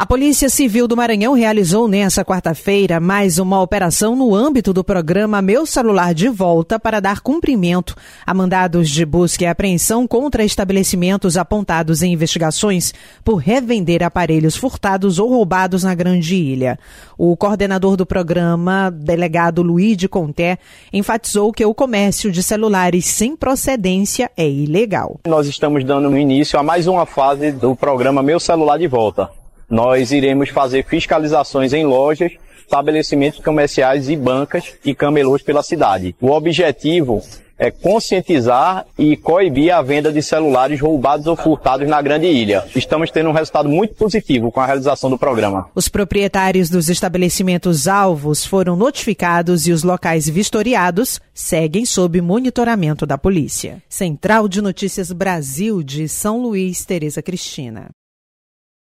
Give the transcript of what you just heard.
A Polícia Civil do Maranhão realizou nesta quarta-feira mais uma operação no âmbito do programa Meu Celular de Volta para dar cumprimento a mandados de busca e apreensão contra estabelecimentos apontados em investigações por revender aparelhos furtados ou roubados na Grande Ilha. O coordenador do programa, delegado Luíde Conté, enfatizou que o comércio de celulares sem procedência é ilegal. Nós estamos dando início a mais uma fase do programa Meu Celular de Volta. Nós iremos fazer fiscalizações em lojas, estabelecimentos comerciais e bancas e camelôs pela cidade. O objetivo é conscientizar e coibir a venda de celulares roubados ou furtados na Grande Ilha. Estamos tendo um resultado muito positivo com a realização do programa. Os proprietários dos estabelecimentos alvos foram notificados e os locais vistoriados seguem sob monitoramento da polícia. Central de Notícias Brasil de São Luís, Tereza Cristina.